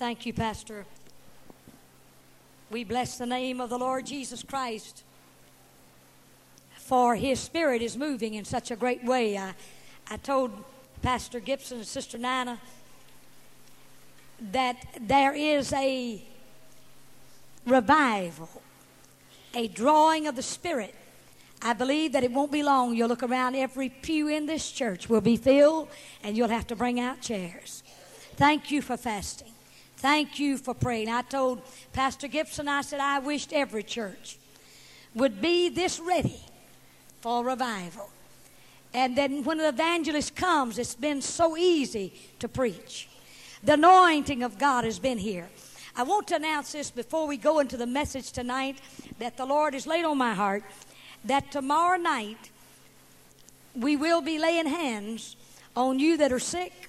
Thank you, Pastor. We bless the name of the Lord Jesus Christ, for His Spirit is moving in such a great way. I told Pastor Gibson and Sister Nana that there is a revival, a drawing of the Spirit. I believe that it won't be long. You'll look around, every pew in this church will be filled, and you'll have to bring out chairs. Thank you for fasting. Thank you for praying. I told Pastor Gibson, I said, I wished every church would be this ready for revival. And then when the evangelist comes, it's been so easy to preach. The anointing of God has been here. I want to announce this before we go into the message tonight, that the Lord has laid on my heart, that tomorrow night we will be laying hands on you that are sick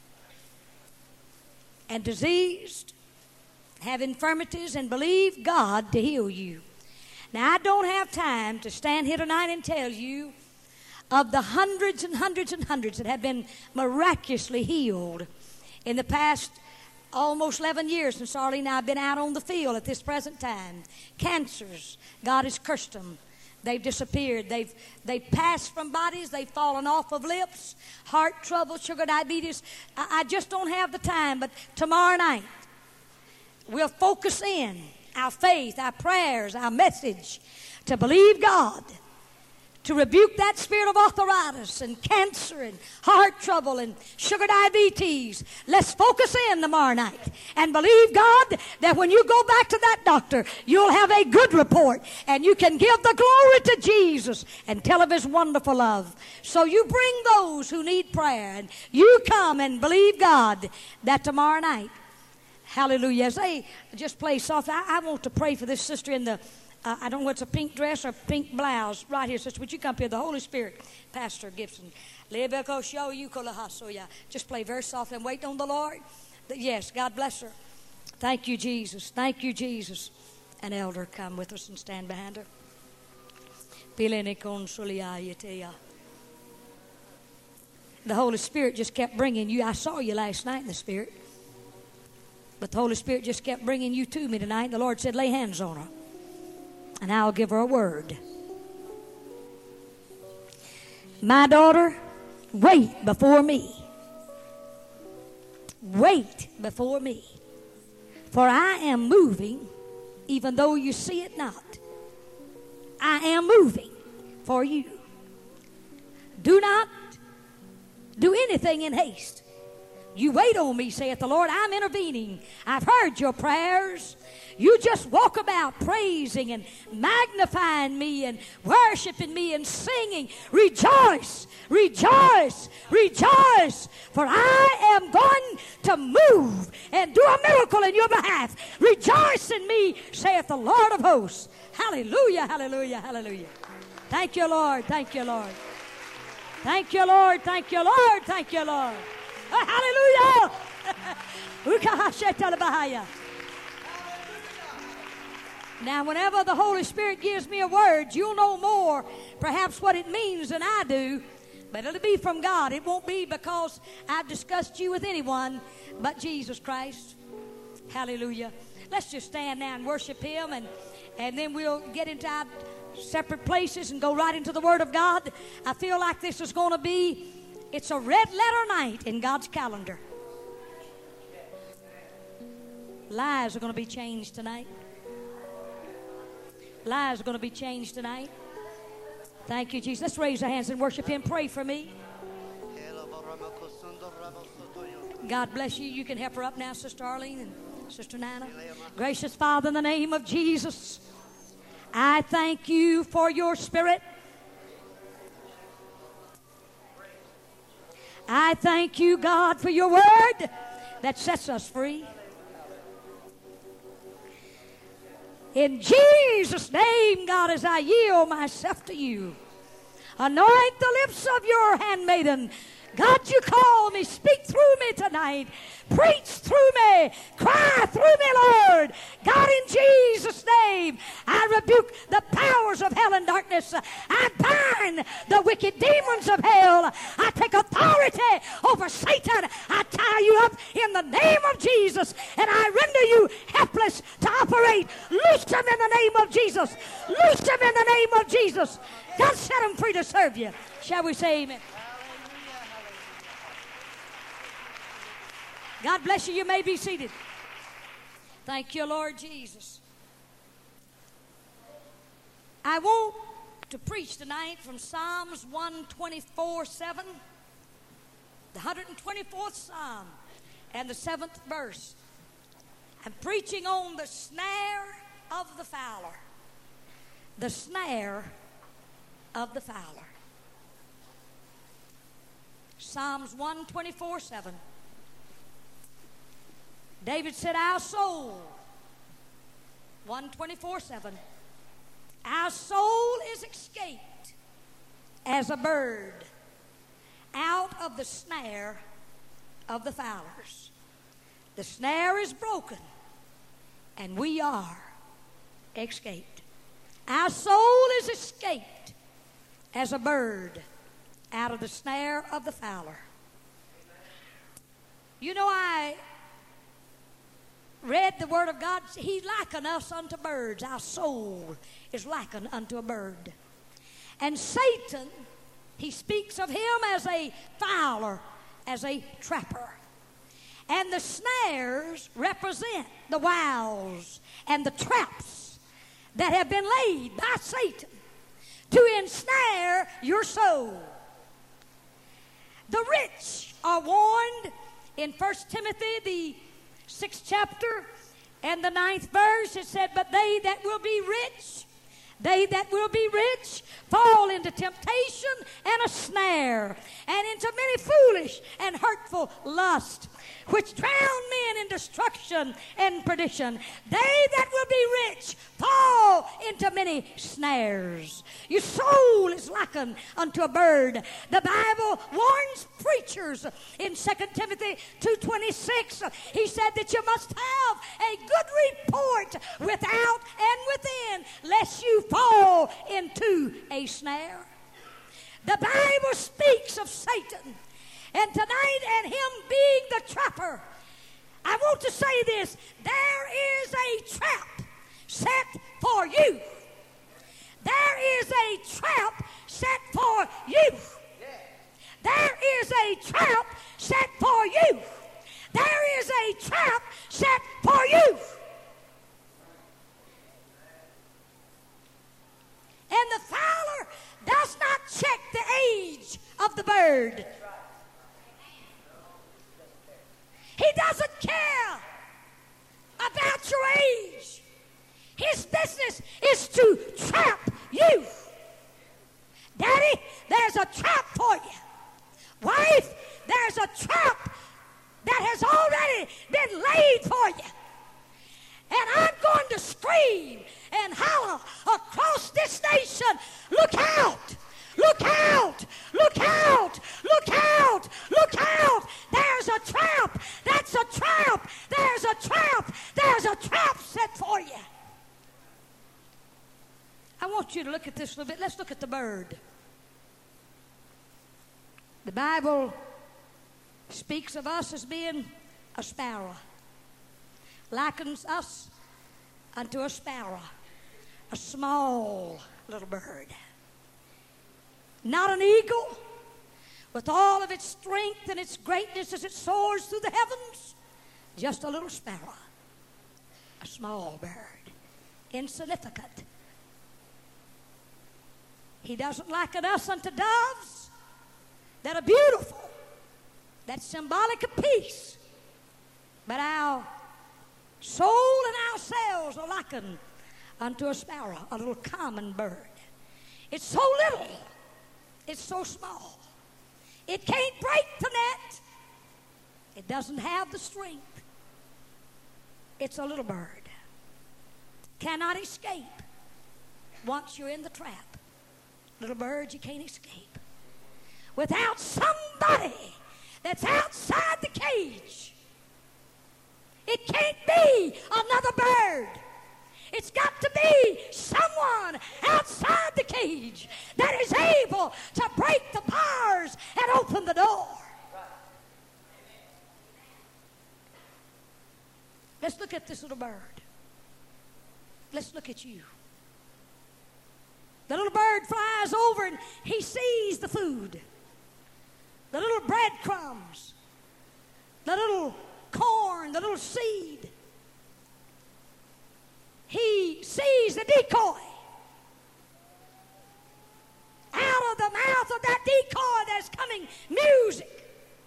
and diseased, have infirmities, and believe God to heal you. Now, I don't have time to stand here tonight and tell you of the hundreds and hundreds and hundreds that have been miraculously healed in the past almost 11 years since Arlene and I have been out on the field at this present time. Cancers, God has cursed them. They've disappeared. They've passed from bodies. They've fallen off of lips. Heart trouble, sugar diabetes. I just don't have the time. But tomorrow night, we'll focus in our faith, our prayers, our message to believe God, to rebuke that spirit of arthritis and cancer and heart trouble and sugar diabetes. Let's focus in tomorrow night and believe God that when you go back to that doctor, you'll have a good report and you can give the glory to Jesus and tell of His wonderful love. So you bring those who need prayer and you come and believe God that tomorrow night, hallelujah, as they just play soft, I want to pray for this sister in the I don't know what's a pink dress or pink blouse. Right here, sister. Would you come here? The Holy Spirit, Pastor Gibson. Just play very softly and wait on the Lord. Yes, God bless her. Thank you, Jesus. Thank you, Jesus. An elder, come with us and stand behind her. The Holy Spirit just kept bringing you. I saw you last night in the Spirit. But the Holy Spirit just kept bringing you to me tonight. The Lord said, lay hands on her. And I'll give her a word. My daughter, wait before me. Wait before me. For I am moving, even though you see it not. I am moving for you. Do not do anything in haste. You wait on me, saith the Lord. I'm intervening. I've heard your prayers. You just walk about praising and magnifying me and worshiping me and singing. Rejoice, rejoice, rejoice. For I am going to move and do a miracle in your behalf. Rejoice in me, saith the Lord of hosts. Hallelujah, hallelujah, hallelujah. Thank you, Lord. Thank you, Lord. Thank you, Lord. Thank you, Lord. Thank you, Lord. Hallelujah. Now, whenever the Holy Spirit gives me a word, you'll know more perhaps what it means than I do, but it'll be from God. It won't be because I've discussed you with anyone but Jesus Christ. Hallelujah. Let's just stand now and worship Him, and then we'll get into our separate places and go right into the Word of God. I feel like this is going to be, it's a red letter night in God's calendar. Lives are going to be changed tonight. Lives are going to be changed tonight. Thank you, Jesus. Let's raise our hands and worship Him. Pray for me. God bless you. You can help her up now, Sister Arlene and Sister Nana. Gracious Father, in the name of Jesus, I thank you for your Spirit. I thank you, God, for your word that sets us free. In Jesus' name, God, as I yield myself to you, anoint the lips of your handmaiden. God, you call me. Speak through me tonight. Preach through me. Cry through me, Lord. God, in Jesus' name, I rebuke the powers of hell and darkness. I bind the wicked demons of hell. I take authority over Satan. I tie you up in the name of Jesus, and I render you helpless to operate. Loose them in the name of Jesus. Loose them in the name of Jesus. God set them free to serve you. Shall we say amen? God bless you. You may be seated. Thank you, Lord Jesus. I want to preach tonight from Psalms 124:7, the 124th Psalm and the 7th verse. I'm preaching on the snare of the fowler. The snare of the fowler. Psalms 124:7. David said, our soul, 124:7, our soul is escaped as a bird out of the snare of the fowlers. The snare is broken, and we are escaped. Our soul is escaped as a bird out of the snare of the fowler. You know, I read the Word of God. He likened us unto birds. Our soul is likened unto a bird. And Satan, he speaks of him as a fowler, as a trapper. And the snares represent the wiles and the traps that have been laid by Satan to ensnare your soul. The rich are warned in 1 Timothy, the 6th chapter and the 9th verse. It said, but they that will be rich, fall into temptation and a snare, and into many foolish and hurtful lusts, which drown men in destruction and perdition. They that will be rich fall into many snares. Your soul is likened unto a bird. The Bible warns preachers in 2 Timothy 2:26. He said that you must have a good report without and within, lest you fall into a snare. The Bible speaks of Satan, and tonight, and him being the trapper, I want to say this: there is a trap set for you. There is a trap set for you. There is a trap set for you. There is a trap set for you. And the fowler does not check the age of the bird. He doesn't care about your age. His business is to trap you. Daddy, there's a trap for you. Wife, there's a trap that has already been laid for you. And I'm going to scream and holler across this nation, look out! Look out! Look out! Look out! Look out! There's a trap! That's a trap! There's a trap! There's a trap set for you. I want you to look at this a little bit. Let's look at the bird. The Bible speaks of us as being a sparrow. Likens us unto a sparrow, a small little bird. Not an eagle with all of its strength and its greatness as it soars through the heavens. Just a little sparrow, a small bird, insignificant. He doesn't liken us unto doves that are beautiful, that's symbolic of peace. But our soul and ourselves are likened unto a sparrow, a little common bird. It's so little. It's so small. It can't break the net. It doesn't have the strength. It's a little bird. Cannot escape once you're in the trap. Little birds, you can't escape. Without somebody that's outside the cage, it can't be another bird. It's got to be someone someone outside the cage that is able to break the bars and open the door. Let's look at this little bird. Let's look at you. The little bird flies over and he sees the food. The little breadcrumbs. The little corn, the little seed. He sees the decoy. Out of the mouth of that decoy there's coming music.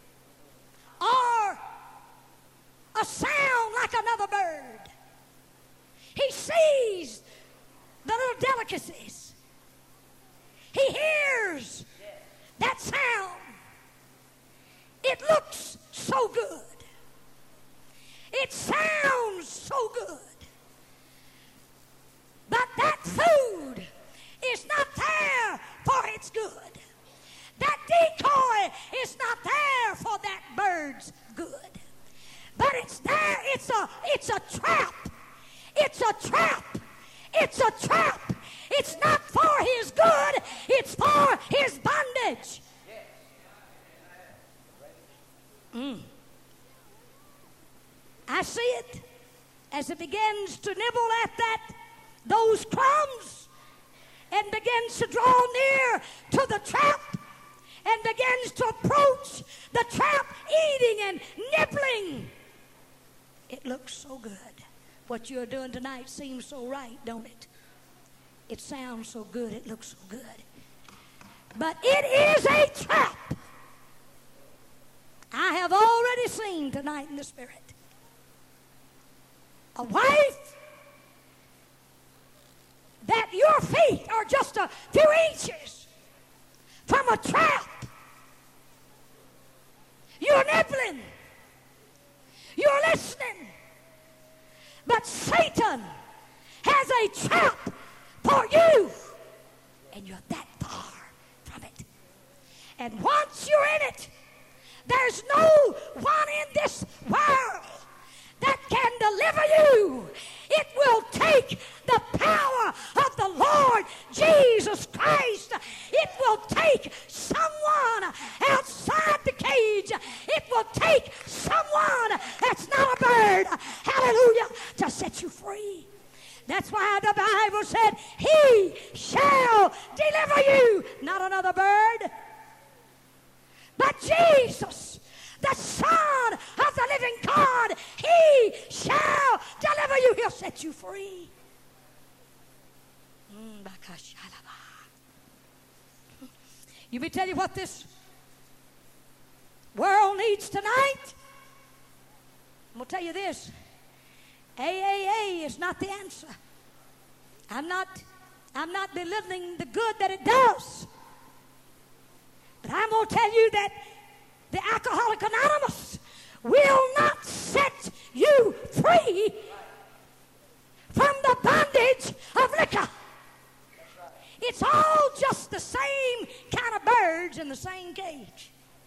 Or a sound like another bird. He sees the little delicacies. He hears that sound. It looks so good. It sounds so good. But that food is not there for its good. That decoy is not there for that bird's good. But it's there. It's a trap. It's a trap. It's a trap. It's not for his good. It's for his bondage. I see it as it begins to nibble at those crumbs and begins to draw near to the trap and begins to approach the trap, eating and nibbling. It looks so good. What you're doing tonight seems so right, don't it? It sounds so good. It looks so good. But it is a trap. I have already seen tonight in the Spirit a wife that your feet are just a few inches from a trap. You're nibbling. You're listening. But Satan has a trap for you, and you're that far from it. And once you're in it, there's no one in this world that can deliver you. It will take the power of the Lord Jesus Christ. It will take someone outside the cage. It will take someone that's not a bird, hallelujah, to set you free. That's why the Bible said, he shall deliver you. Not another bird, but Jesus, the Son of the living God. He shall deliver you. He'll set you free. You may tell you what this world needs tonight. I'm going to tell you this. AAA is not the answer. I'm not belittling the good that it does. But I'm going to tell you that the Alcoholics Anonymous will not set you free from the bondage of liquor. It's all just the same kind of birds in the same cage.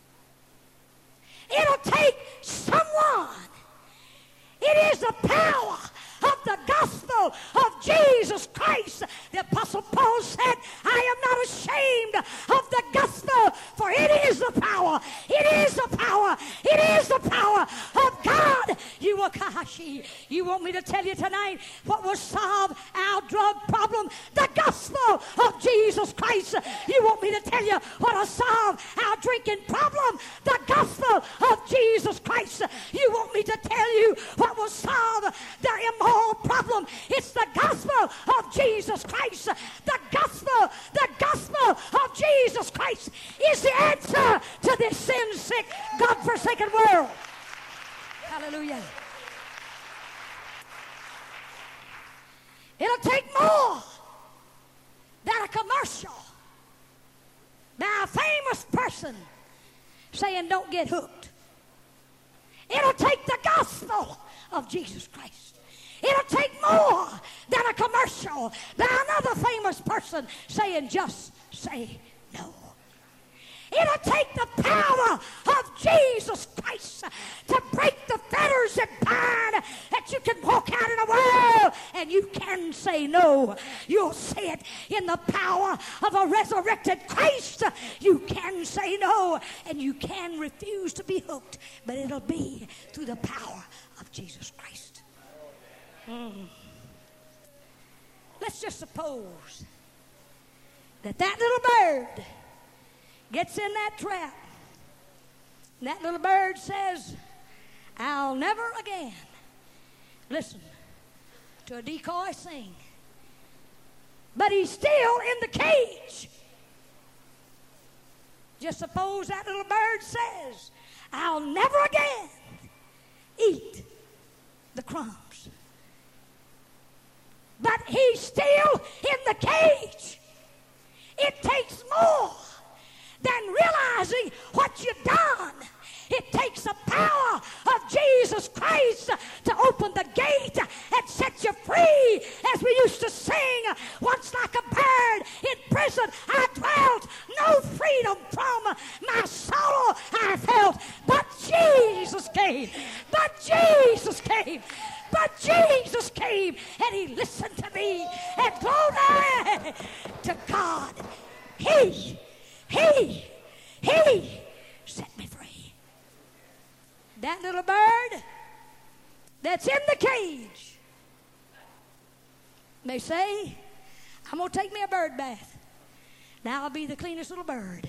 It'll take someone. It is the power of the gospel of Jesus Christ. The Apostle Paul said, I am not ashamed of the gospel, for it is the power. It is the power. It is the power of God. You want me to tell you tonight what will solve our drug problem? The gospel of Jesus Christ. You want me to tell you what will solve our drinking problem? The gospel of Jesus Christ. You want me to tell you what will solve the immoral problem? It's the gospel of Jesus Christ. The gospel of Jesus Christ is the answer to this sin-sick, God-forsaken world. Hallelujah. It'll take more than a commercial by a famous person saying don't get hooked. It'll take the gospel of Jesus Christ. It'll take more than a commercial by another famous person saying just say no. It'll take the power of Jesus Christ to break the fetters that bind, that you can walk out in the world and you can say no. You'll say it in the power of a resurrected Christ. You can say no, and you can refuse to be hooked, but it'll be through the power of Jesus Christ. Let's just suppose that little bird gets in that trap. And that little bird says, I'll never again listen to a decoy sing. But he's still in the cage. Just suppose that little bird says, I'll never again eat the crumbs. But he's still in the cage. It takes more than realizing what you've done. It takes the power of Jesus Christ to open the gate and set you free. As we used to sing, once like a bird in prison I dwelt, no freedom from my sorrow I felt. But Jesus came, but Jesus came, but Jesus came, and he listened to me, and glory to God. He set me free. That little bird that's in the cage may say, I'm going to take me a bird bath. Now I'll be the cleanest little bird.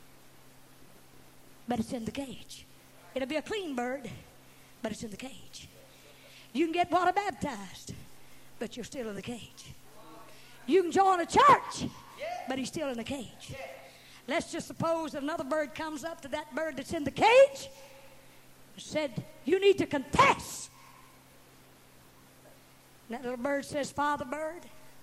But it's in the cage. It'll be a clean bird, but it's in the cage. You can get water baptized, but you're still in the cage. You can join a church, but he's still in the cage. Let's just suppose that another bird comes up to that bird that's in the cage and said, you need to confess. And that little bird says, Father Bird,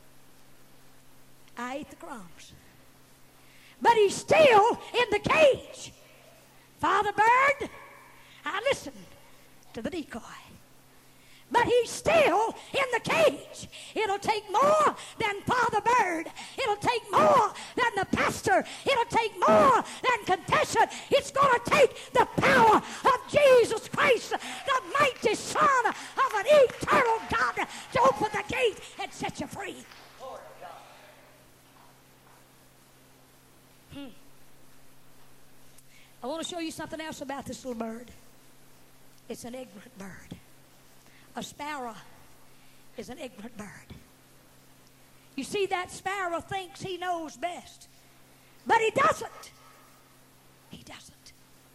I ate the crumbs. But he's still in the cage. Father Bird, I listened to the decoy. But he's still in the cage. It'll take more than Father Bird. It'll take more than the pastor. It'll take more than confession. It's going to take the power of Jesus Christ, the mighty Son of an eternal God, to open the gate and set you free. I want to show you something else about this little bird. It's an ignorant bird. A sparrow is an ignorant bird. You see, that sparrow thinks he knows best, but he doesn't. He doesn't.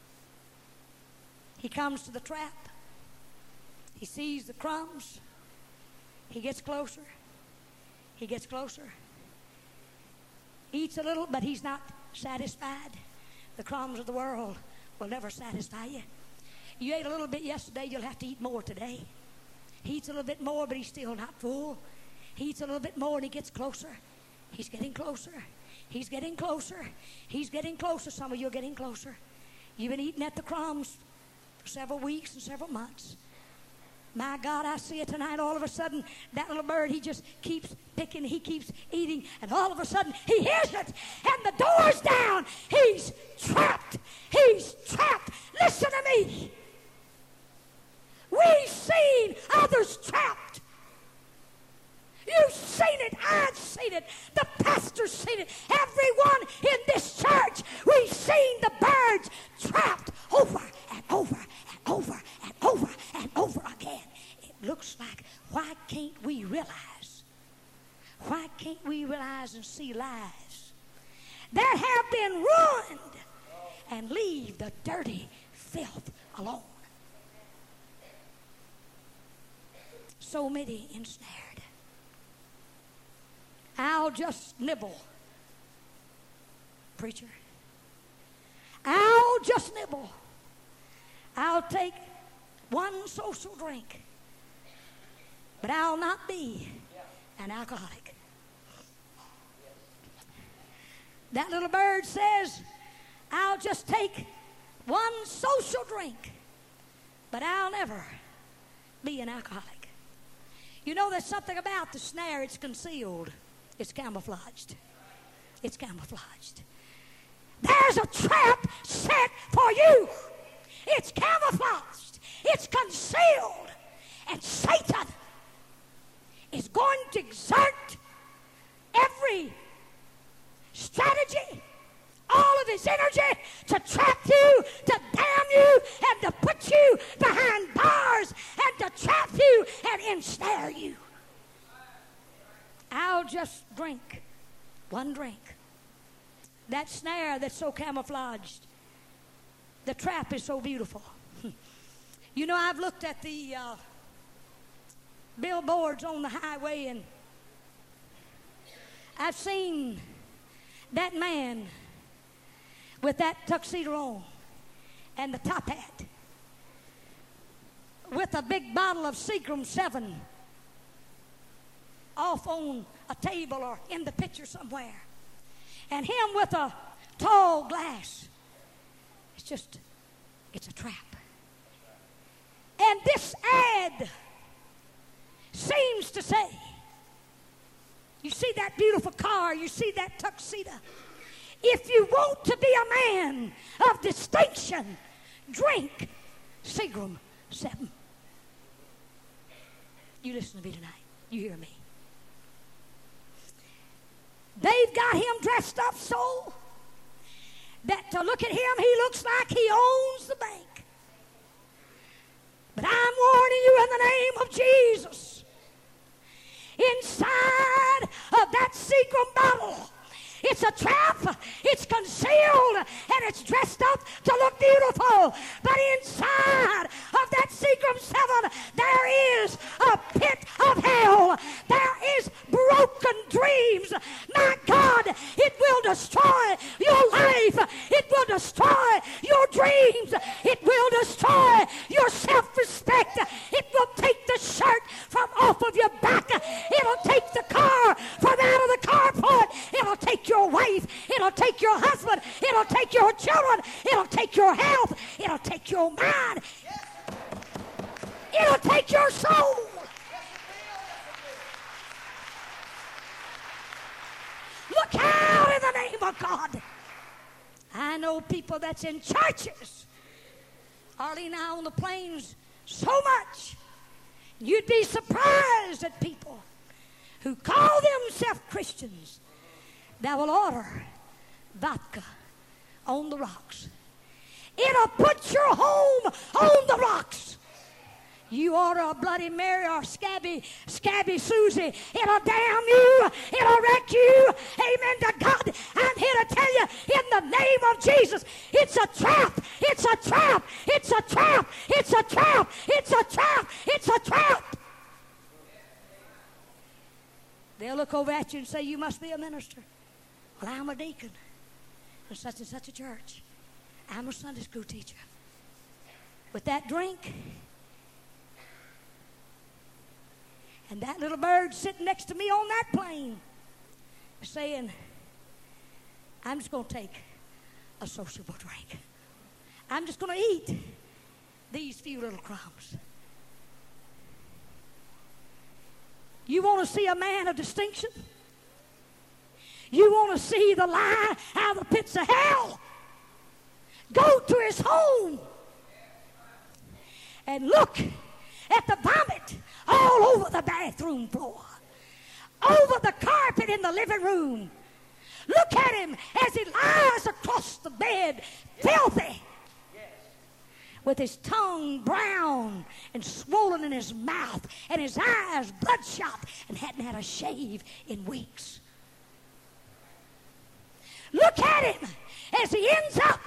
He comes to the trap. He sees the crumbs. He gets closer. He gets closer. Eats a little, but he's not satisfied. The crumbs of the world will never satisfy you. You ate a little bit yesterday, you'll have to eat more today. He eats a little bit more, but he's still not full. He eats a little bit more, and he gets closer. He's getting closer. He's getting closer. He's getting closer. Some of you are getting closer. You've been eating at the crumbs for several weeks and several months. My God, I see it tonight. All of a sudden, that little bird, he just keeps picking. He keeps eating. And all of a sudden, he hears it. And the door's down. He's trapped. He's trapped. Listen to me. We've seen others trapped. You've seen it. I've seen it. The pastor's seen it. Everyone in this church, we've seen the birds trapped over and over and over and over and over again. It looks like, why can't we realize? Why can't we realize and see lives that have been ruined and leave the dirty filth alone? So many ensnared. I'll just nibble, preacher. I'll just nibble. I'll take one social drink, but I'll not be an alcoholic. That little bird says, I'll just take one social drink, but I'll never be an alcoholic. You know, there's something about the snare. It's concealed. It's camouflaged. It's camouflaged. There's a trap set for you. It's camouflaged. It's concealed. And Satan is going must exert every strategy, all of his energy to trap you, to damn you, and to put you behind bars, and to trap you and ensnare you. I'll just drink one drink. That snare that's so camouflaged, the trap is so beautiful. You know, I've looked at the billboards on the highway, and I've seen that man with that tuxedo on and the top hat with a big bottle of Seagram 7 off on a table or in the picture somewhere, and him with a tall glass. It's a trap. And this ad seems to say, you see that beautiful car, you see that tuxedo. If you want to be a man of distinction, drink Seagram 7. You listen to me tonight. You hear me. They've got him dressed up so that to look at him, he looks like he owns the bank. But I'm warning you in the name of Jesus. Inside of that Seagram bottle, it's a trap, it's concealed, and it's dressed up to look beautiful. But inside of that Seagram 7, there is a pit of hell. There is broken dreams. My God, it will destroy your life. It will destroy your dreams. It will destroy your self-respect. It will take the shirt from off of your back. It'll take the car from out of the carport. It'll take your wife. It'll take your husband. It'll take your children. It'll take your health. It'll take your mind. It'll take your soul. Look out in the name of God. I know people that's in churches, hardly now on the plains, so much. You'd be surprised at people who call themselves Christians that will order vodka on the rocks. It'll put your home on the rocks. You order a Bloody Mary or Scabby Susie, it'll damn you. It'll wreck you. Amen to God. I'm here to tell you in the name of Jesus, it's a trap. It's a trap. It's a trap. It's a trap. It's a trap. It's a trap. They'll look over at you and say, you must be a minister. Well, I'm a deacon in such and such a church. I'm a Sunday school teacher. With that drink and that little bird sitting next to me on that plane saying, I'm just going to take a sociable drink. I'm just going to eat these few little crumbs. You want to see a man of distinction? You want to see the lie out of the pits of hell? Go to his home and look at the vomit all over the bathroom floor, over the carpet in the living room. Look at him as he lies across the bed, filthy, with his tongue brown and swollen in his mouth and his eyes bloodshot and hadn't had a shave in weeks. Look at him as he ends up.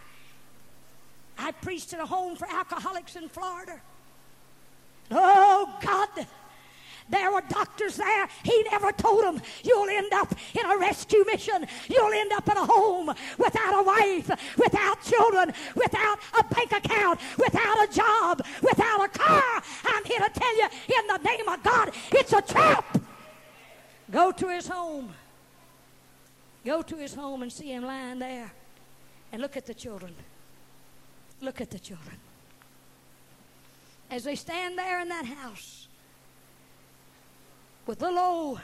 I preached in a home for alcoholics in Florida. Oh, God, there were doctors there. He never told them, you'll end up in a rescue mission. You'll end up in a home without a wife, without children, without a bank account, without a job, without a car. I'm here to tell you, in the name of God, it's a trap. Go to his home. Go to his home and see him lying there. And look at the children. Look at the children. As they stand there in that house with little old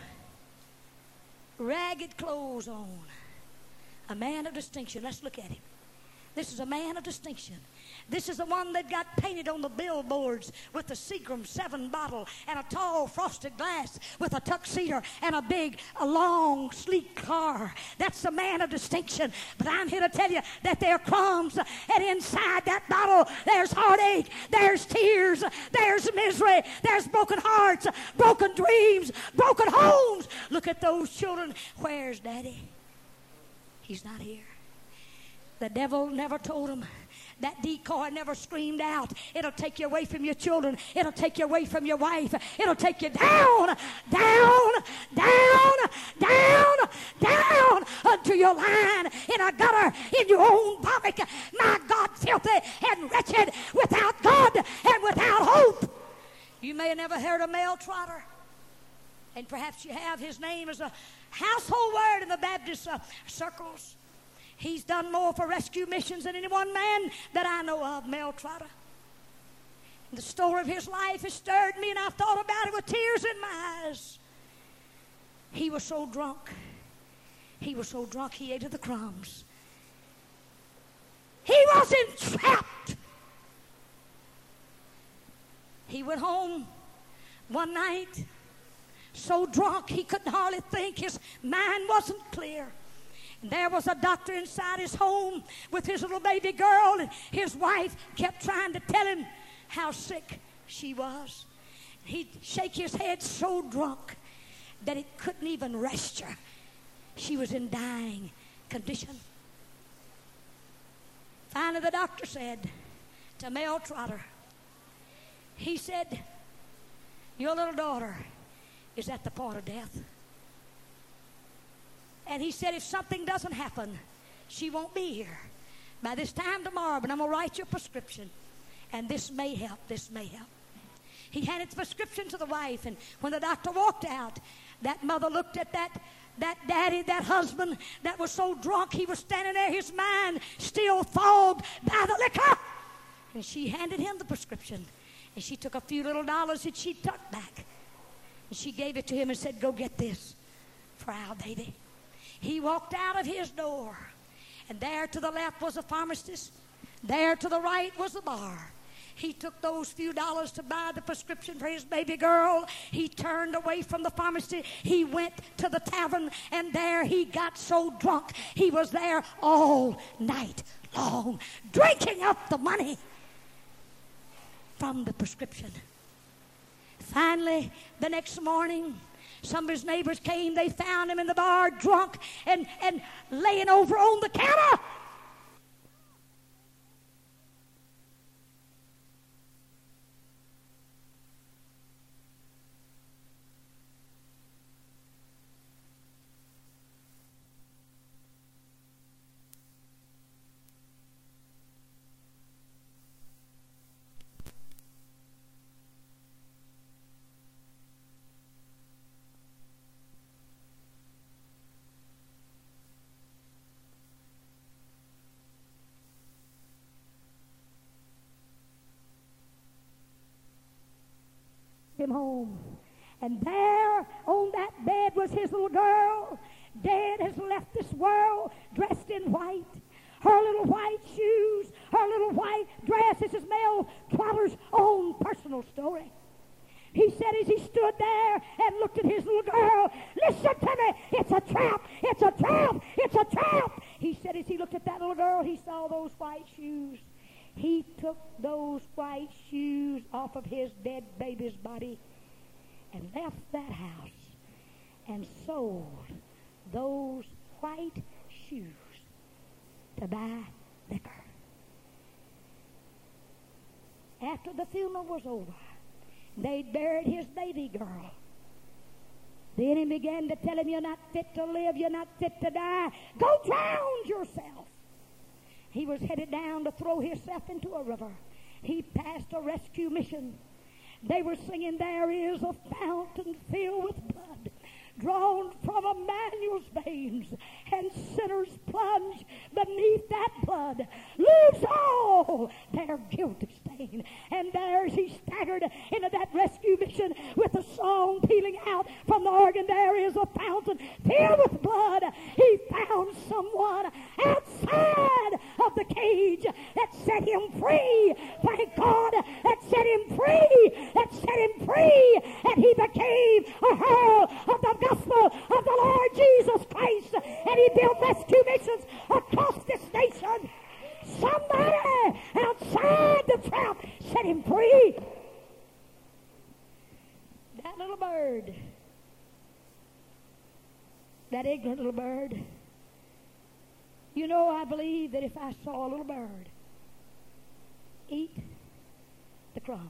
ragged clothes on, a man of distinction. Let's look at him. This is a man of distinction. This is the one that got painted on the billboards with the Seagram 7 bottle and a tall frosted glass with a tuxedo and a long, sleek car. That's the man of distinction. But I'm here to tell you that there are crumbs, and inside that bottle there's heartache, there's tears, there's misery, there's broken hearts, broken dreams, broken homes. Look at those children. Where's Daddy? He's not here. The devil never told him. That decoy never screamed out. It'll take you away from your children. It'll take you away from your wife. It'll take you down, down, down, down, down unto your line in a gutter in your own vomit. My God, filthy and wretched, without God and without hope. You may have never heard of Mel Trotter, and perhaps you have. His name is a household word in the Baptist circles. He's done more for rescue missions than any one man that I know of, Mel Trotter. The story of his life has stirred me, and I've thought about it with tears in my eyes. He was so drunk. He was so drunk he ate of the crumbs. He was entrapped. He went home one night so drunk he couldn't hardly think. His mind wasn't clear. There was a doctor inside his home with his little baby girl, and his wife kept trying to tell him how sick she was. He'd shake his head so drunk that it couldn't even rest her. She was in dying condition. Finally, the doctor said to Mel Trotter, he said, your little daughter is at the point of death. And he said, if something doesn't happen, she won't be here by this time tomorrow, but I'm going to write you a prescription. And this may help, this may help. He handed the prescription to the wife, and when the doctor walked out, that mother looked at that daddy, that husband that was so drunk he was standing there, his mind still fogged by the liquor. And she handed him the prescription, and she took a few little dollars that she tucked back, and she gave it to him and said, go get this for our baby. He walked out of his door, and there to the left was a pharmacist. There to the right was a bar. He took those few dollars to buy the prescription for his baby girl. He turned away from the pharmacy. He went to the tavern, and there he got so drunk. He was there all night long, drinking up the money from the prescription. Finally, the next morning, some of his neighbors came. They found him in the bar, drunk and laying over on the counter. Him home, and there on that bed was his little girl, dead, has left this world, dressed in white. Her little white shoes, her little white dress. This is Mel Trotter's own personal story. He said as he stood there and looked at his little girl, listen to me, it's a trap, it's a trap, it's a trap. He said as he looked at that little girl, he saw those white shoes. He took those white shoes off of his dead baby's body and left that house and sold those white shoes to buy liquor. After the funeral was over, they buried his baby girl. The enemy began to tell him, you're not fit to live, you're not fit to die. Go drown yourself. He was headed down to throw himself into a river. He passed a rescue mission. They were singing, there is a fountain filled with blood, drawn from Emmanuel's veins, and sinners plunge beneath that blood, lose all their guilty stain. And there as he staggered into that rescue mission, congregation with a song pealing out from the organ, there is a fountain filled with blood. He found someone outside of the cage that set him free. Thank God, that set him free. That set him free. And he became a herald of the gospel of the Lord Jesus Christ. And he built rescue missions across this nation. Somebody outside the trap set him free. That little bird, that ignorant little bird, you know, I believe that if I saw a little bird eat the crumbs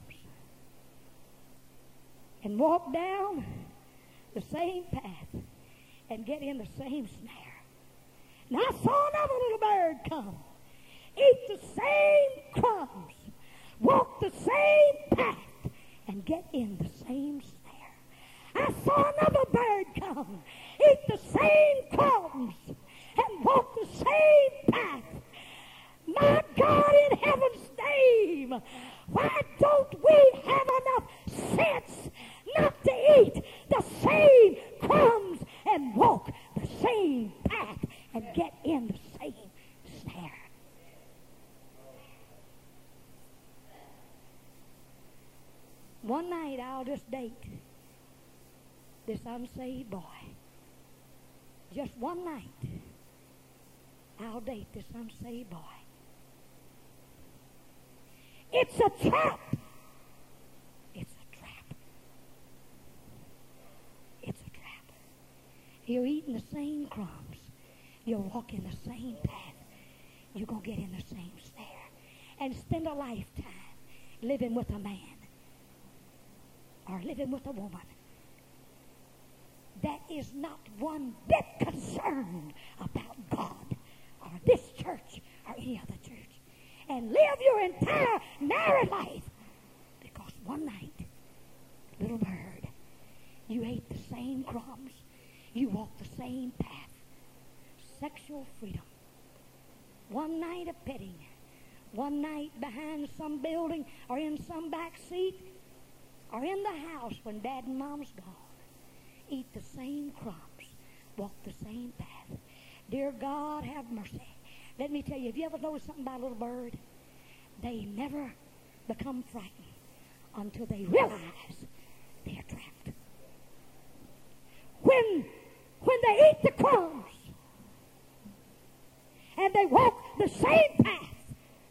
and walk down the same path and get in the same snare. And I saw another little bird come, eat the same crumbs, walk the same path, and get in the same snare. I saw another bird come, eat the same crumbs, and walk the same path. My God, in heaven's name, why don't we have enough sense not to eat the same crumbs and walk the same path and get in the same snare? One night I'll just date this unsaved boy. Just one night I'll date this unsaved boy. It's a trap. It's a trap. It's a trap. You're eating the same crumbs. You're walking the same path. You're going to get in the same snare and spend a lifetime living with a man or living with a woman that is not one bit concerned about God or this church or any other church, and live your entire married life because one night, little bird, you ate the same crumbs, you walked the same path. Sexual freedom. One night of petting, one night behind some building or in some back seat or in the house when dad and mom's gone. Eat the same crumbs, walk the same path. Dear God, have mercy. Let me tell you, have you ever noticed something about a little bird? They never become frightened until they realize they're trapped. When they eat the crumbs and they walk the same path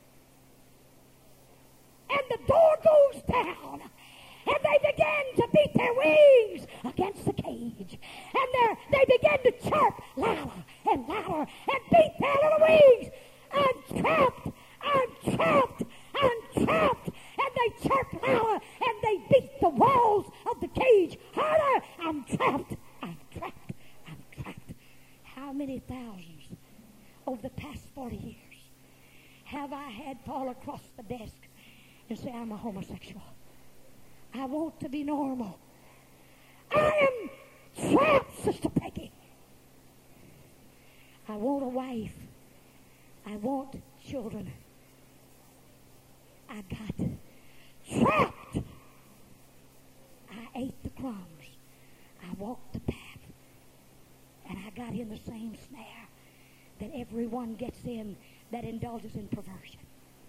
and the door goes down and they begin to beat their wings against the cage. And they begin to chirp louder and louder and beat their little wings. I'm trapped. I'm trapped. I'm trapped. And they chirp louder and they beat the walls of the cage harder. I'm trapped. I'm trapped. I'm trapped. How many thousands over the past 40 years have I had fall across the desk and say, I'm a homosexual. I want to be normal. I am trapped, Sister Peggy. I want a wife. I want children. I got trapped. I ate the crumbs. I walked the path. And I got in the same snare that everyone gets in that indulges in perversion.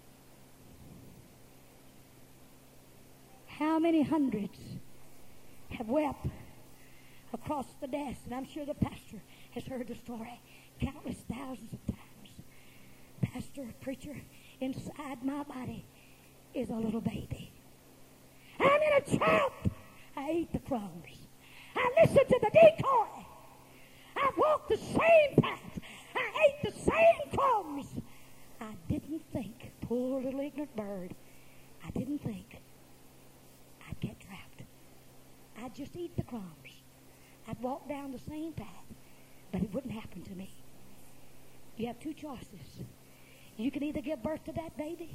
How many hundreds have wept across the desk? And I'm sure the pastor has heard the story countless thousands of times. Pastor, preacher, inside my body is a little baby. I'm in a trap. I ate the crumbs. I listened to the decoy. I walked the same path. I ate the same crumbs. I didn't think, poor little ignorant bird, I didn't think I'd get trapped. I'd just eat the crumbs. I'd walk down the same path, but it wouldn't happen to me. You have two choices. You can either give birth to that baby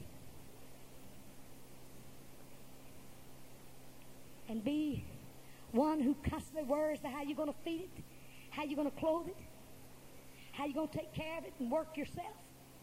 and be one who constantly worries about how you're going to feed it, how you're going to clothe it, how you're going to take care of it and work yourself.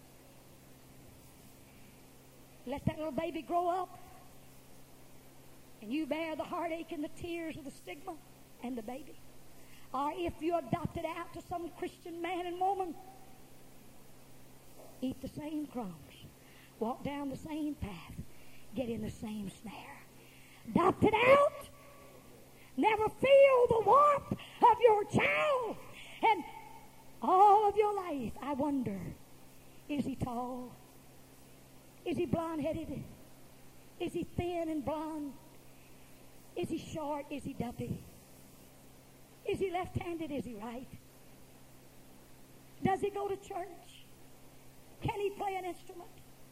Let that little baby grow up. and you bear the heartache and the tears of the stigma and the baby. Or if you adopted out to some Christian man and woman, eat the same crumbs, walk down the same path, get in the same snare. Adopted out, never feel the warmth of your child. And all of your life, I wonder, is he tall? Is he blonde-headed? Is he thin and blonde? Is he short? Is he dumpy? Is he left-handed? Is he right? Does he go to church? Can he play an instrument?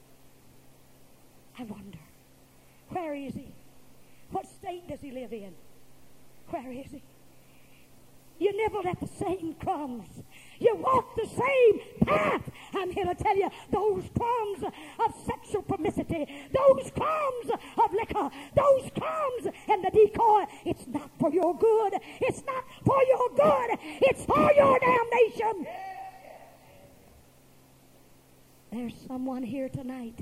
I wonder, where is he? What state does he live in? Where is he? You nibbled at the same crumbs. You walked the same path. I'm here to tell you, those crumbs of sexual promiscuity, those crumbs of liquor, those crumbs and the decoy, it's not for your good. It's not for your good. It's for your damnation. There's someone here tonight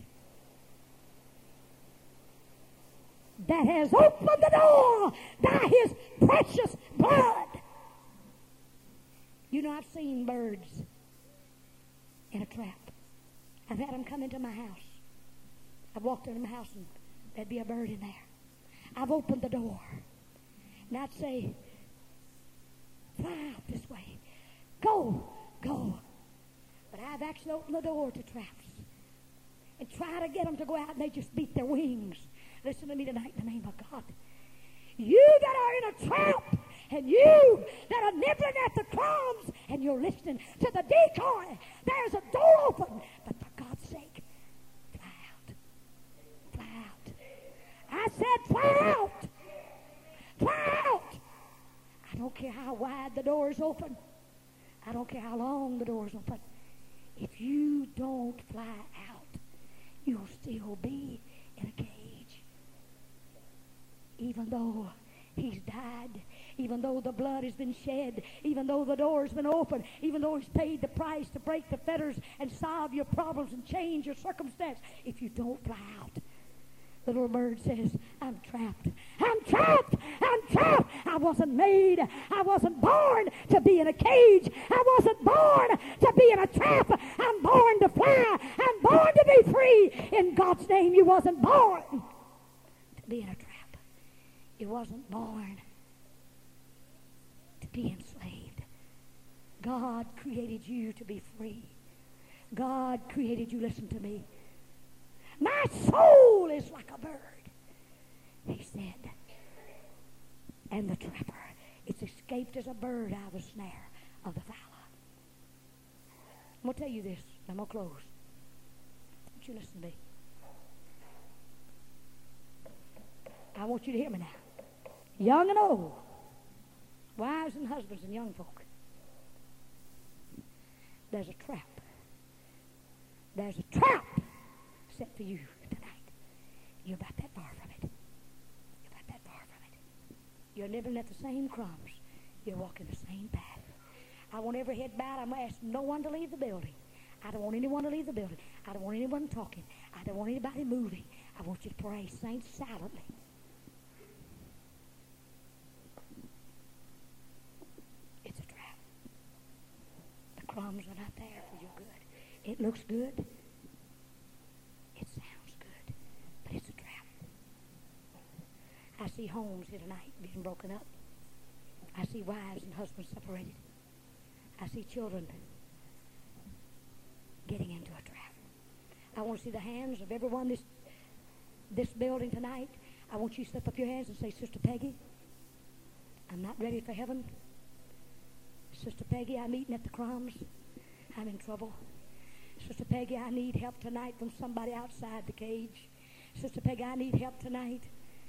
that has opened the door by his precious blood. You know, I've seen birds in a trap. I've had them come into my house. I've walked into my house and there'd be a bird in there. I've opened the door and I'd say, fly out this way. Go, go. But I've actually opened the door to traps and try to get them to go out and they just beat their wings. Listen to me tonight in the name of God. You that are in a trap, and you that are nibbling at the crumbs, and you're listening to the decoy, there's a door open. But for God's sake, fly out. Fly out. I said fly out. Fly out. I don't care how wide the door is open. I don't care how long the door is open. If you don't fly out, you'll still be in a cage. Even though he's died, even though the blood has been shed, even though the door's been opened, even though he's paid the price to break the fetters and solve your problems and change your circumstance, if you don't fly out, the little bird says, I'm trapped. I'm trapped. I'm trapped. I wasn't made. I wasn't born to be in a cage. I wasn't born to be in a trap. I'm born to fly. I'm born to be free. In God's name, you wasn't born to be in a trap. You wasn't born to be enslaved. God created you to be free. God created you, listen to me. My soul is like a bird, he said. And the trapper, it's escaped as a bird out of the snare of the fowler. I'm going to tell you this, and I'm going to close. I want you to listen to me. I want you to hear me now. Young and old, wives and husbands and young folk. There's a trap. There's a trap set for you tonight. You're about that far from it. You're about that far from it. You're nibbling at the same crumbs. You're walking the same path. I want every head bowed. I'm going to ask no one to leave the building. I don't want anyone to leave the building. I don't want anyone talking. I don't want anybody moving. I want you to pray, saints, silently. It's a trap. The crumbs are not there for your good. It looks good. It sounds good. But it's a trap. I see homes here tonight being broken up. I see wives and husbands separated. I see children getting into a trap. I want to see the hands of everyone this building tonight. I want you to slip up your hands and say, Sister Peggy, I'm not ready for heaven. Sister Peggy, I'm eating at the crumbs. I'm in trouble. Sister Peggy, I need help tonight from somebody outside the cage. Sister Peggy, I need help tonight.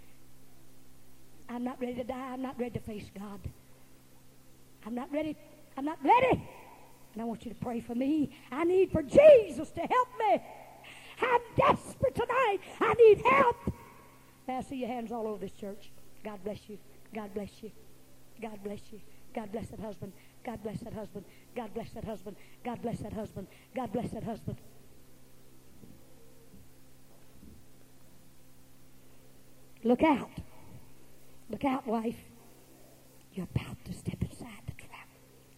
I'm not ready to die. I'm not ready to face God. I'm not ready. I'm not ready. And I want you to pray for me. I need for Jesus to help me. I'm desperate tonight. I need help. Now I see your hands all over this church. God bless you. God bless you. God bless you. God bless that husband. God bless that husband. God bless that husband. God bless that husband. God bless that husband. Look out. Look out, wife. You're about to step inside the trap.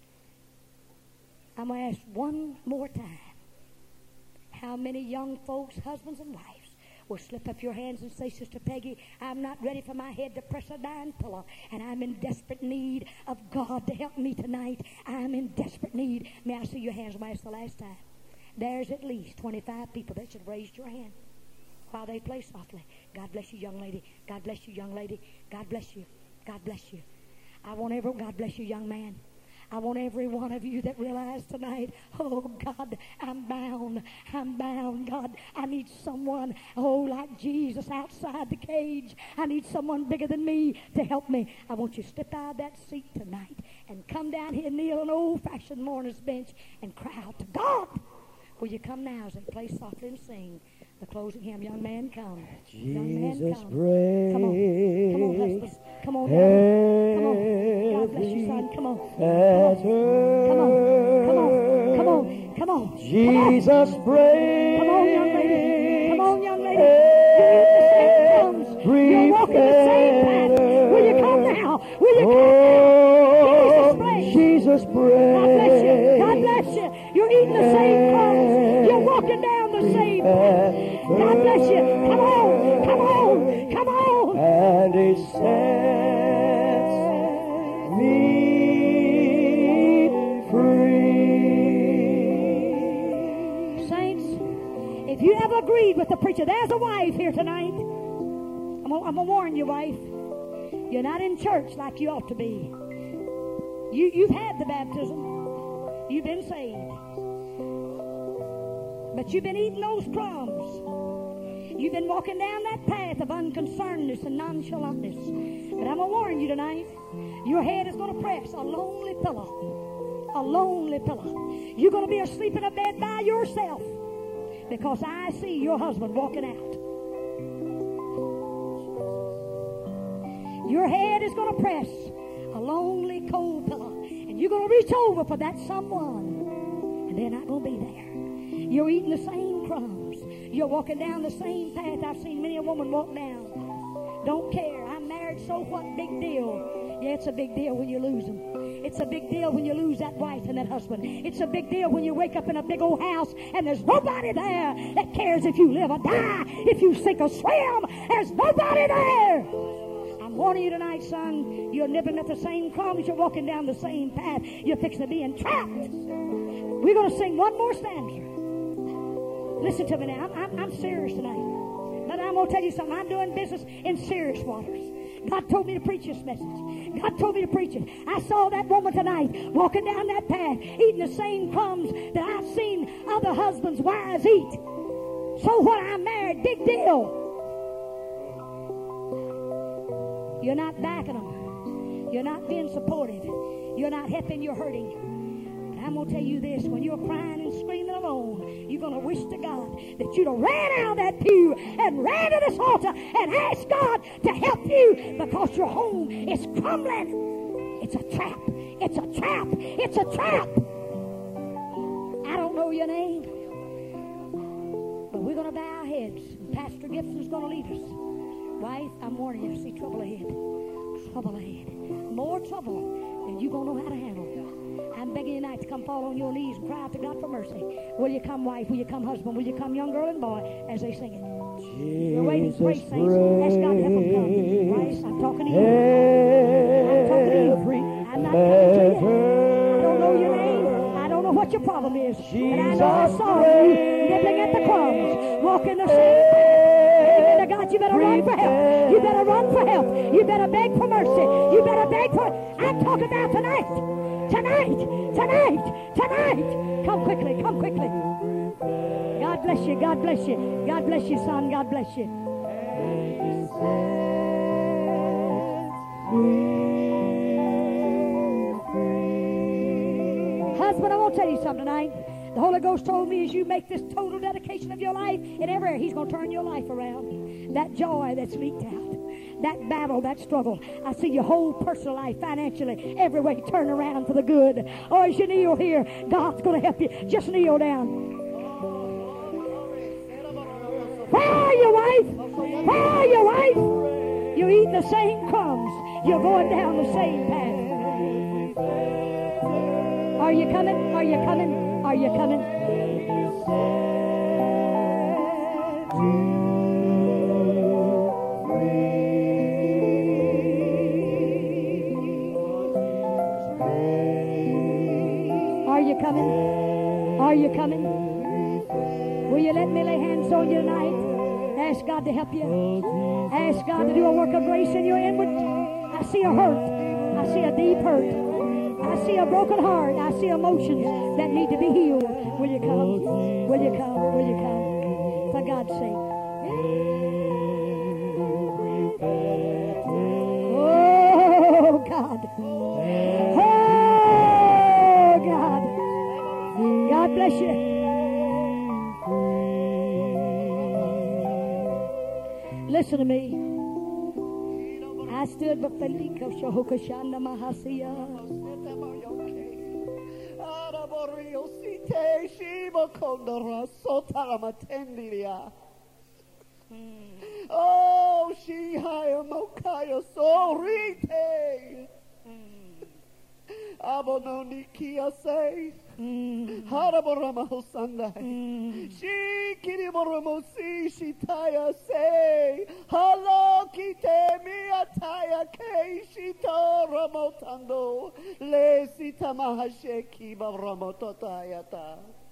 I'm going to ask one more time. How many young folks, husbands and wives, will slip up your hands and say, Sister Peggy, I'm not ready for my head to press a dying pillow, and I'm in desperate need of God to help me tonight. I'm in desperate need. May I see your hands? Why it's the last time. There's at least 25 people that should raise your hand while they play softly. God bless you, young lady. God bless you, young lady. God bless you. God bless you. God bless you, young man. I want every one of you that realize tonight, oh God, I'm bound. I'm bound, God. I need someone, oh, like Jesus outside the cage. I need someone bigger than me to help me. I want you to step out of that seat tonight and come down here, kneel on an old-fashioned mourner's bench and cry out to God. Will you come now as they play softly and sing the closing hymn? Young man, come. Young man, come. Come on. Come on, husbands. Come on, daddy. Come on. God bless you, son. Come on. Come on. Come on. Come on. Come on. Jesus brave. Come on, young lady. Come on, young lady. You're walking the same path. Will you come now? Will you come now? Jesus brave. God bless you. God bless you. You're eating the same crumbs. You're walking down the same path. God bless you. Come on. Come on. Come on. And He sets me free. Saints, if you ever agreed with the preacher, there's a wife here tonight. I'm going to warn you, wife. You're not in church like you ought to be. You've had the baptism. You've been saved. But you've been eating those crumbs. You've been walking down that path of unconcernedness and nonchalantness. But I'm going to warn you tonight, your head is going to press a lonely pillow. A lonely pillow. You're going to be asleep in a bed by yourself because I see your husband walking out. Your head is going to press a lonely, cold pillow. And you're going to reach over for that someone. And they're not going to be there. You're eating the same crumbs. You're walking down the same path I've seen many a woman walk down. Don't care. I'm married, so what? Big deal. Yeah, it's a big deal when you lose them. It's a big deal when you lose that wife and that husband. It's a big deal when you wake up in a big old house and there's nobody there that cares if you live or die, if you sink or swim. There's nobody there. I'm warning you tonight, son. You're nibbling at the same crumbs. You're walking down the same path. You're fixing to be entrapped. We're going to sing one more stanza. Listen to me now. I'm serious tonight. But I'm going to tell you something. I'm doing business in serious waters. God told me to preach this message. God told me to preach it. I saw that woman tonight walking down that path, eating the same crumbs that I've seen other husbands' wives eat. So what? I'm married. Big deal. You're not backing them. You're not being supportive. You're not helping. You're hurting. But I'm going to tell you this. When you're crying and screaming alone, you're going to wish to God that you'd have ran out of that pew and ran to this altar and asked God to help you because your home is crumbling. It's a trap. It's a trap. It's a trap. I don't know your name, but we're going to bow our heads. And Pastor Gibson's going to lead us. Wife, I'm warning you, I see trouble ahead. Trouble ahead. More trouble than you're going to know how to handle. I'm begging you tonight to come fall on your knees and cry out to God for mercy. Will you come, wife? Will you come, husband? Will you come, young girl and boy, as they sing it? You're waiting. Praise, saints. Ask God to help them come. Christ, I'm talking to you. I'm talking to you. I'm not coming to you. I don't know your name. I don't know what your problem is. But I know I saw you nibbling at the crumbs, walking the same path. God, you better run for help. You better run for help. You better beg for mercy. You better beg for... I'm talking about tonight. Tonight. Tonight. Tonight. Come quickly. Come quickly. God bless you. God bless you. God bless you, son. God bless you. Husband, I want to tell you something tonight. The Holy Ghost told me as you make this total dedication of your life in every area, He's going to turn your life around. That joy that's leaked out, that battle, that struggle. I see your whole personal life, financially, every way turn around for the good. Or as you kneel here, God's going to help you. Just kneel down. Where are you, wife? Where are you, wife? You're eating the same crumbs. You're going down the same path. Are you coming? Are you coming? Are you coming? Are you coming? Are you coming? Will you let me lay hands on you tonight? Ask God to help you. Ask God to do a work of grace in your inward. I see a hurt. I see a deep hurt. I see a broken heart. I see emotions that need to be healed. Will you come? Will you come? Will you come? For God's sake. Oh, God. Oh, God. God bless you. Listen to me. I stood before Shohokoshanda Mahasiya. Oh, she haya mokaya sorite. Abononikia say. Haraborama Hosanda. She Kiriboromosi Shitaya say. Hello Kite Miataya Kei Shito Ramotando. Le Sita Mahasheki Baramototayata.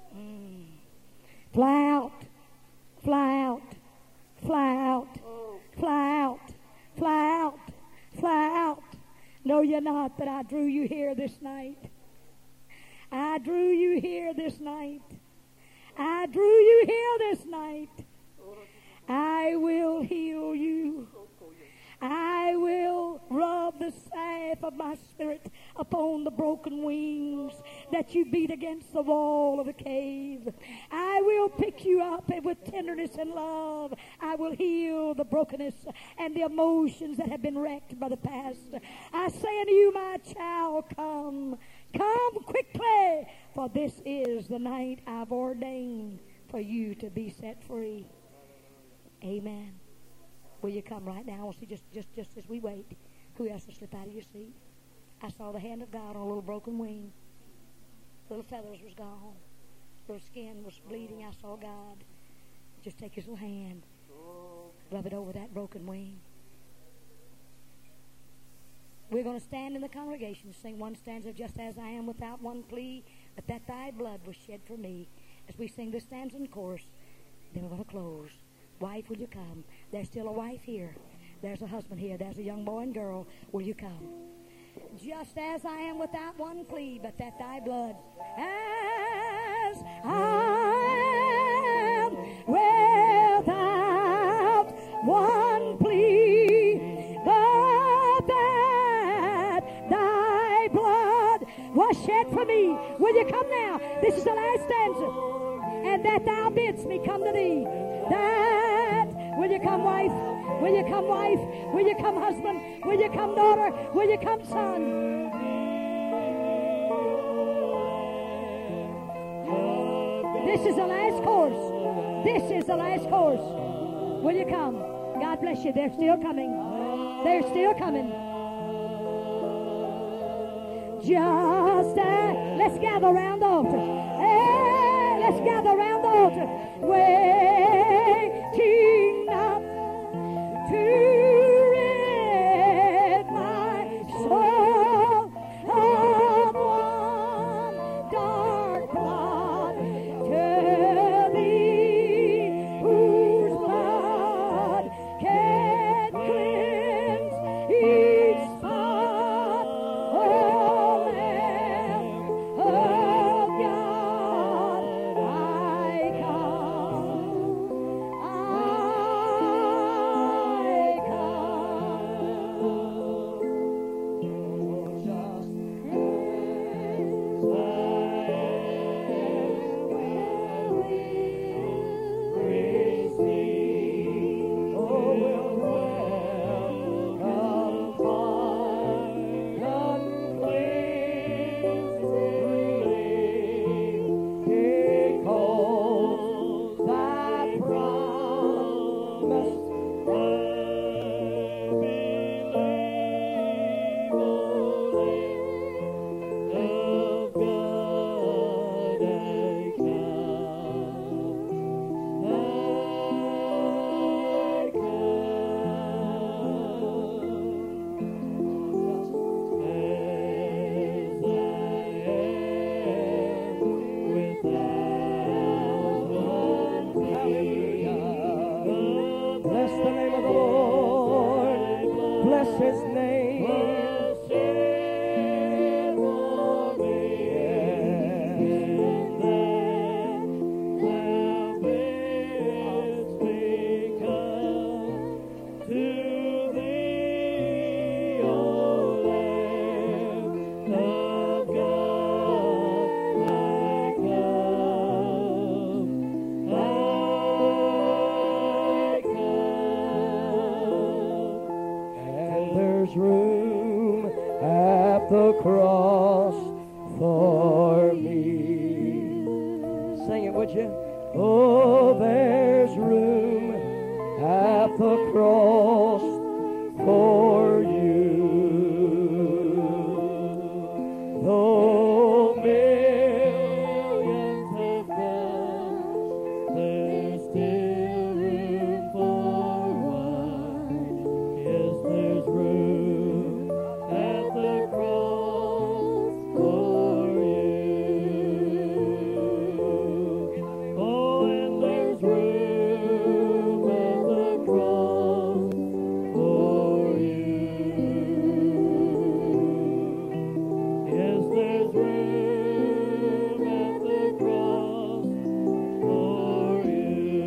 Fly out. Fly out. Fly out. Fly out. Fly out. Fly out. No, you're not, but I drew you here this night. I drew you here this night. I drew you here this night. I will heal you. I will rub the salve of my spirit upon the broken wings that you beat against the wall of the cave. I will pick you up with tenderness and love. I will heal the brokenness and the emotions that have been wrecked by the past. I say unto you, my child, come. Come quickly, for this is the night I've ordained for you to be set free. Amen. Will you come right now? I want to see just as we wait. Who else will slip out of your seat? I saw the hand of God on a little broken wing. Little feathers was gone. Little skin was bleeding. I saw God. Just take his little hand. Rub it over that broken wing. We're going to stand in the congregation, sing one stanza, just as I am without one plea, but that thy blood was shed for me. As we sing this stanza in chorus, then we're going to close. Wife, will you come? There's still a wife here. There's a husband here. There's a young boy and girl. Will you come? Just as I am without one plea, but that thy blood, as I am without one plea, but that thy blood was shed for me. Will you come now? This is the last stanza. And that thou bidst me come to thee. That, will you come, wife? Will you come, wife? Will you come, husband? Will you come, daughter? Will you come, son? This is the last course. This is the last course. Will you come? God bless you. They're still coming. They're still coming. Just let's gather around the altar. Hey, let's gather around the altar. Waiting not to rid my soul of one dark blot. To thee, whose blood can cleanse each spot. Oh, Lamb of God, I come. I at the cross for me. Sing it, would you? Oh, there's room at the cross for you. Though millions have gone, there's still room for one. Yes, there's room at the cross for you. Oh, and there's room at the cross for you. Yes, there's room at the cross for you.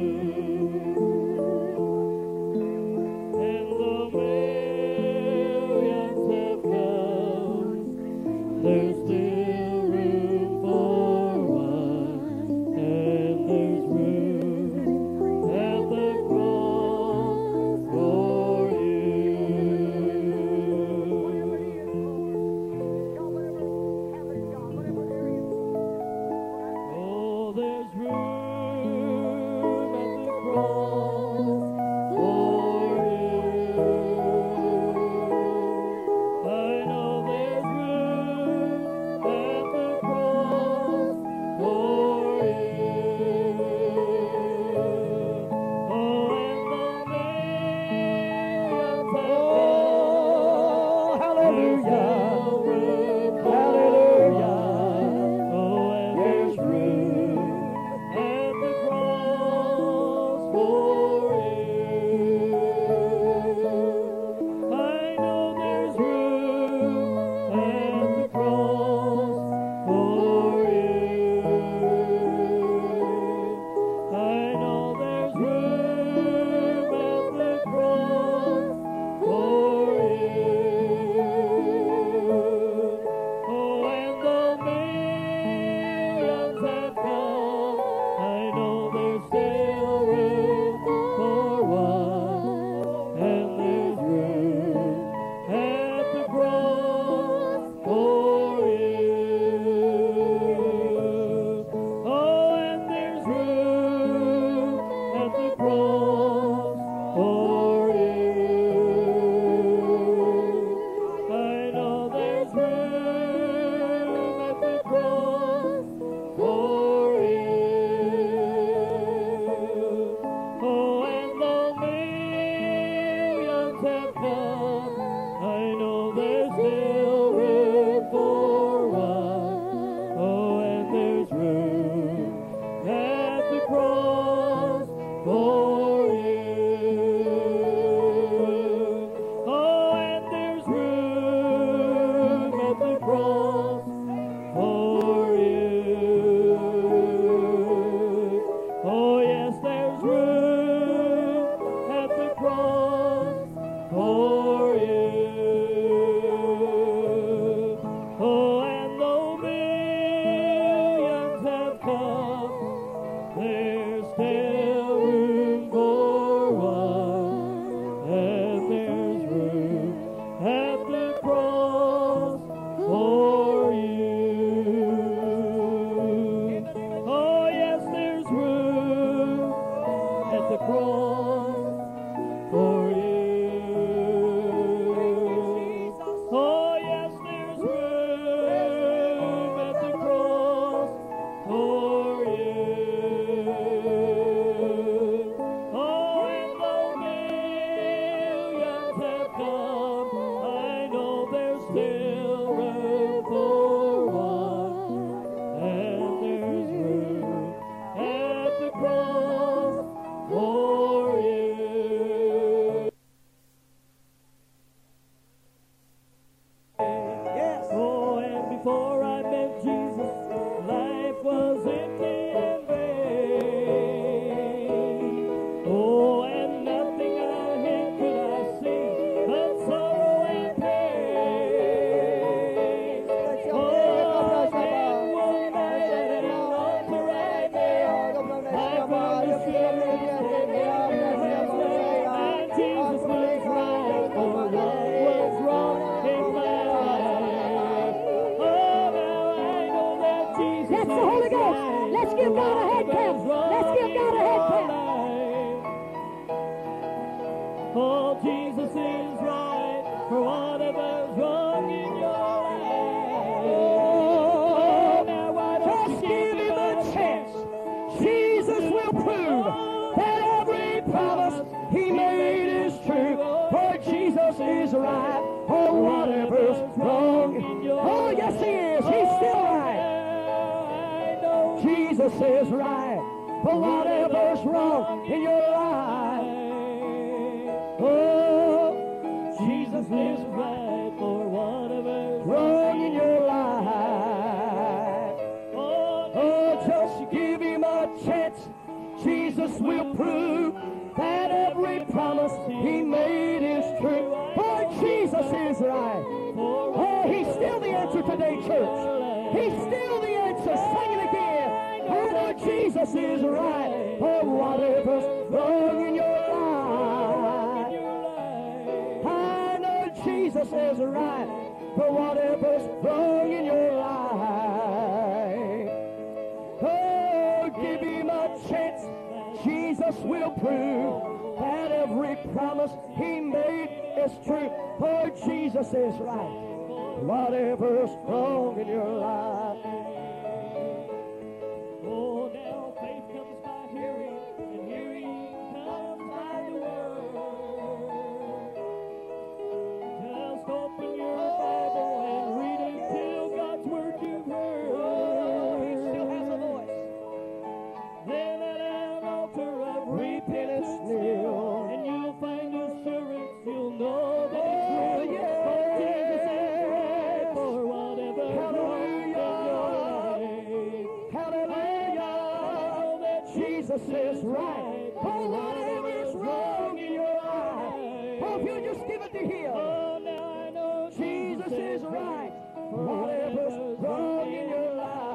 And the millions have come, there's still room for one. And there's room at the cross for Oh, there's room at the cross for you. I know there's room at the cross for you. Oh, and the millions have hallelujah, hallelujah. Oh, and there's room at the cross for you. I know there's room at the cross for you. I know there's room at the cross for you. Oh, and the millions have come, I know there's still room for one. And there's room at the cross for you. Oh, and there's room at the cross for you. I know there's room at the cross for you. Oh, and the millions have come, I know there's still room for one. Oh, and there's room at the cross for you. Oh, and there's room at the cross for you. Oh, yes, there's room at the cross for you. Oh, and though millions have come, there's still room for one. And there's room at the cross for you. Oh, yes, there's room at the cross for you. Oh, yes, there's room at the cross for you. Oh, and though millions have come, I know there's still room for one. And there's room at the cross for you. Yes. Oh, and before I met Jesus, life was empty and vain. Oh, and nothing I had could I see but sorrow and pain. Oh, then one night at an altar right there, I found the Spirit in and Jesus was right, for what was wrong in my life. That's the Holy Ghost. Let's give God a hand clap. Let's give God a hand clap. Oh, Jesus is right for whatever's wrong in your life. Oh, now why don't you give him a chance? Jesus will prove that every promise he made is true. For Jesus is right for whatever's wrong in your life. Oh, yes, he is. He's still right. Jesus is right for whatever's wrong in your life. Oh, Jesus is right for whatever's wrong in your life. Oh, just give him a chance. Jesus will prove that every promise he made is true. For Jesus is right. Oh, he's still the answer today, church. He's still the answer. Sing it again. I know Jesus is right for whatever's wrong in your life. I know Jesus is right for whatever's wrong in your life. Oh, give him a chance. Jesus will prove that every promise he made is true. For Jesus is right. Whatever's wrong in your life. Oh, now faith comes by hearing, and hearing comes by the word. Just open your Bible and read it till God's word you've heard. Oh, he still has a voice. Then at an altar of repentance kneel, and you'll find assurance. You'll know that it's real. Yeah. Oh, Jesus is right for whatever. Hallelujah. Hallelujah. Jesus is right for whatever's wrong in your life. Oh, if you just give it to him. Oh, now I know Jesus is right for whatever's wrong in your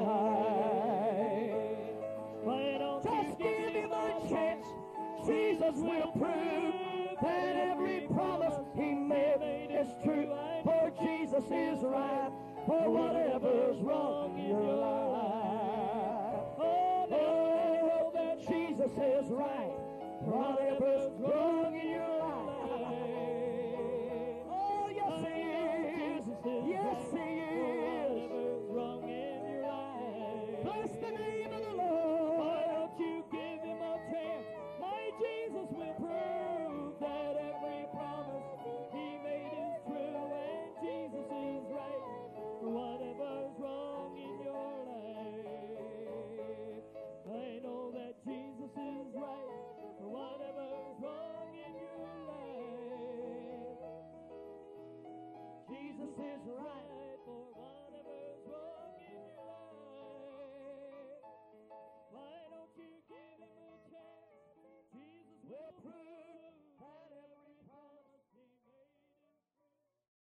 life. Just give him a chance. Jesus will prove that every promise he made is true. For Jesus is right for whatever's wrong in your life. Oh, that Jesus is right for whatever's wrong in your life. Oh, yes, he is. Yes, he is. Wrong in your life. Bless the name of the Lord. Why don't you give him a chance? My Jesus will prove that every promise he made is true. And Jesus is right for whatever's wrong in your life. I know that Jesus is right for whatever's wrong in your life. Jesus is right for